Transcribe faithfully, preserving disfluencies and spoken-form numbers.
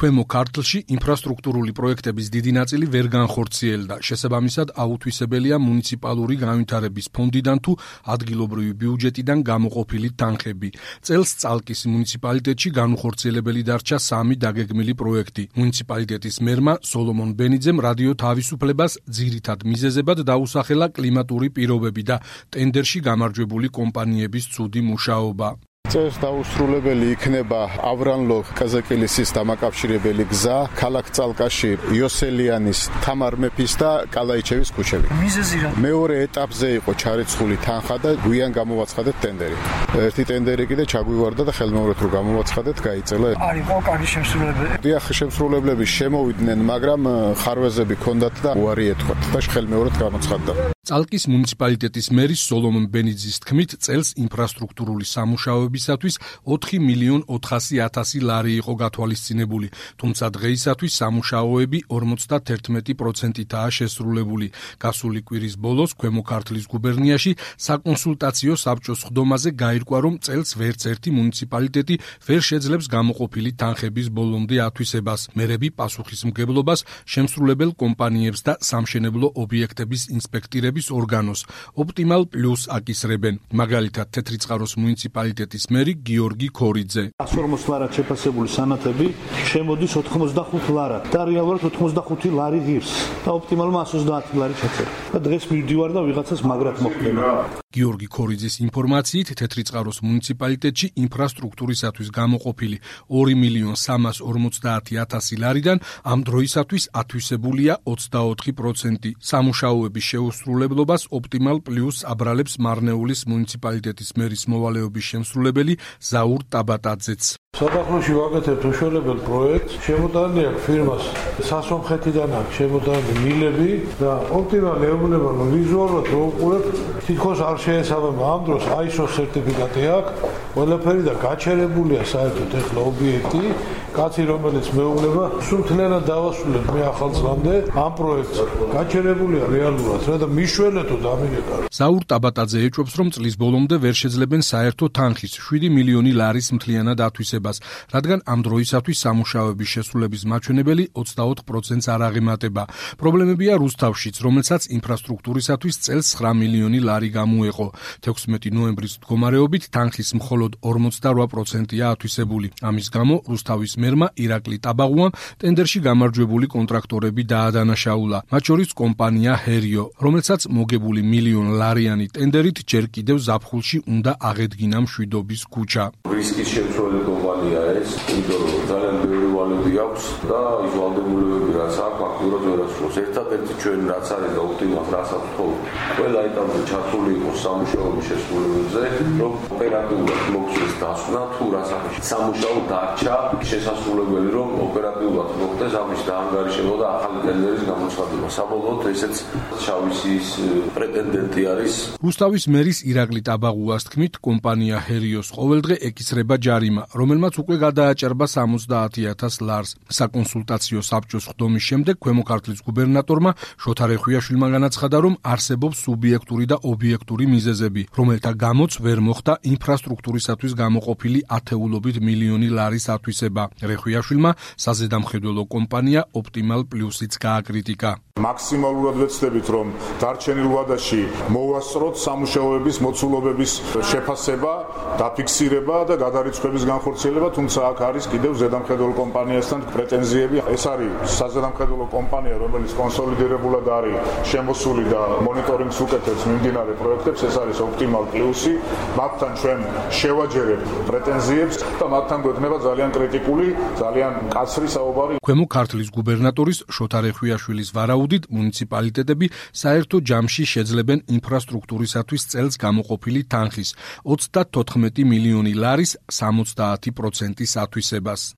ქვემო ქართლში ინფრასტრუქტურული პროექტების დიდი ნაწილი ვერ განხორციელდა. შესაბამისად, აუთვისებელია მუნიციპალური განვითარების ფონდიდან თუ ადგილობრივი ბიუჯეტიდან გამოყოფილი თანხები. წელს წალკის მუნიციპალიტეტში განუხორციელებელი დარჩა სამი დაგეგმილი პროექტი. მუნიციპალიტეტის მერმა სოლომონ ბენიძემ რადიო თავისუფლებას ძირითად მიზეზებად დაუსახელა კლიმატური პირობები და ტენდერში გამარჯვებული კომპანიების ცუდი მუშაობა. წელს დაუსრულებელი იქნება ავრანლო კაზაკილისის დამაკავშირებელი გზა, ქალაქ წალკაში იოსელიანის, თამარ მეფის და კალაიჩევის ქუჩები. მიზეზი რა? მეორე ეტაპზე იყო ჩარიცხული თანხა და გვიან გამოვაცხადეთ ტენდერი. ერთი ტენდერი კიდე ჩაგვივარდა და ხელმეორედ რო გამოვაცხადეთ, გაიწელა. არ იყო კარგი შემსრულებლები. დიახ, შემსრულებლები შემოვიდნენ, მაგრამ ხარვეზები ჰქონდათ და უარი ეთქვათ და ხელმეორედ გამოცხადდა. წალკის მუნიციპალიტეტის მერის სოლომონ ბენიძის თქმით, წელს ინფრასტრუქტურული სამუშაოებისათვის ოთხი მილიონ ოთხასი ათასი ლარი იყო გათვალისწინებული, თუმცა დღეისათვის სამუშაოები ორმოცდაათერთმეტი პროცენტითაა შესრულებული. გასული კვირის ბოლოს ქვემო ქართლის გუბერნიაში საკონსულტაციო საბჭოს სხდომაზე გაირკვა, რომ წელს ვერც ერთი მუნიციპალიტეტი ვერ შეძლებს გამოყოფილი თანხების ბოლომდე ათვისებას. მერები პასუხისმგებლობას შემსრულებელ კომპანიებს და სამშენებლო ობიექტების ინსპექტირებს ორგანოს ოპტიმალ პლუს აკისრებენ. მაგალითად, თეთრიწყაროს მუნიციპალიტეტის მერი გიორგი ქორიძე. εκατს ორმოცდაათი ლარად შეფასებული სანათები შემოდის ოთხმოცდახუთი ლარად და რეალურად ოთხმოცდახუთი ლარი ღირს და ოპტიმალმა εκას ოცდაათი ლარი ჩაწერა. და დღეს მივდივარ და ვიღაცას მაგრად მოხდება. გიორგი ქორიძის ინფორმაციით, თეთრიწყაროს მუნიციპალიტეტში ინფრასტრუქტურისათვის გამოყოფილი ორი მილიონ სამას ორმოცდაათი ათასი ლარიდან ამ დროისათვის ათვისებულია ოცდაოთხი პროცენტი. სამუშაოების შეუსრულებლობას ოპტიმალ პლუს აბრალებს მარნეულის მუნიციპალიტეტის მერის მოვალეობის შემსრულებელი ზაურ ტაბატაძეც. საფრანგეთში ვაკეთებთ უშუალებელ პროექტს, შემოტანილი აქვს ფირმას სასონხეთიდან აქვს შემოტანილი მილები და ოპტიმალ ეუბნება, რომ ვიზუალურად რო უყურებ, თითქოს არ შეესაბამება. ამ დროს აი ეს ო სერტიფიკატი აქვს, ყველაფერი და გაჩერებულია საერთოდ ეხლა ობიექტი, კაცი რომელიც მეუბნება, სულ მთლიანად დავასრულებ მე ახალ წლამდე ამ პროექტს. გაჩერებულია რეალურად, რა და მიშველეთო დამიგეკარო. ზაურ ტაბატაძე ეჭვობს, რომ წლის ბოლომდე ვერ შეძლებენ საერთო თანხის შვიდი მილიონი ლარის მთლიანად ათვისებას, რადგან ამ დროისათვის სამუშაოების შესრულების მაჩვენებელი ოცდაოთხ პროცენტს არ აღემატება. პრობლემებია რუსთავშიც, რომელსაც ინფრასტრუქტურისათვის წელს ცხრა მილიონი ლარი გამოეყო. თექვსმეტი ნოემბრის მდგომარეობით თანხის მხოლოდ ორმოცდარვა პროცენტია ათვისებული. ამის გამო რუსთავის მერმა ირაკლი ტაბაღუამ ტენდერში გამარჯვებული კონტრაქტორები დაადანაშაულა, მათ შორის კომპანია ჰერიო, რომელსაც მოგებული მილიონ ლარიანი ტენდერით ჯერ კიდევ ზაფხულში უნდა აღედგინა მშვიდობის ქუჩა. რისკის შემცველი კომპანია ეს, იმიტომ რომ ძალიან ბევრი ვალები აქვს და ის ვალდებულებები რაც აქვს აქტიურად ვერ ასრულებს. ერთადერთი ჩვენ რაც არის და ოპტიმალს რაც აქვს ხოლმე ყველა ეტაპზე ჩართული იყოს სამუშაოების შესრულებაზე, რომ ოპერატიულად მოხდეს დასვნა თუ რა სახეში სამუშაო დარჩა შესასრულებელი, რომ ოპერატიულად მოხდეს ამის დაანგარიშება და ახალი ტენდერის გამოცხადება. საბოლოოდ ესეც შავისის პრეტენდენტი არის. რუსთავის მერის ირაკლი ტაბაღუას თქმით, კომპანია ჰერიოს ყოველდღე ეკისრება ჯარიმა, რომელმაც უკვე გადააჭერბა სამოცდაათი ათას ლარს. საკონსულტაციო საბჭოს სხდომის შემდეგ ქვემო ქართლის გუბერნატორმა შოთა რეხვიაშვილმა განაცხადა, რომ არსებობს სუბიექტური და ობიექტური მიზეზები, რომელთა გამოც ვერ მოხდა ინფრასტრუქტურისათვის გამოყოფილი ათეულობით მილიონი ლარის ათვისება. რეხვიაშვილმა საზედამხედველო კომპანია ოპტიმალ პლუსიც გააკრიტიკა. მაქსიმალურად ვეცდებით, რომ დარჩენილ ვადაში მოვასწროთ სამუშაოების მოცულობების შეფასება, დაფიქსირება და გადარიცხვების განხორციელება, თუმცა აქ არის კიდევ ზედამხედველო კომპანიასთან პრეტენზიები. ეს არის საზედამხედველო კომპანია, რომელიც კონსოლიდირებულად არის შემოსული და მონიტორინგს უკეთებს მიმდინარე პროექტებს, ეს არის ოპტიმალ პლუსი. მათთან ჩვენ შევაჯერებთ პრეტენზიებს და მათთან გვექნება ძალიან კრიტიკული, ძალიან მკაცრი საუბარი. ქვემო ქართლის გუბერნატორის შოთა რეხვიაშვილის ვარაუდით, მუნიციპალიტეტები საერთო ჯამში შეძლებენ ინფრასტრუქტურისათვის წელს გამოყოფილი თანხის ოცდათოთხმეტი მილიონი ლარის სამოცდაათი პროცენტის ათვისებას.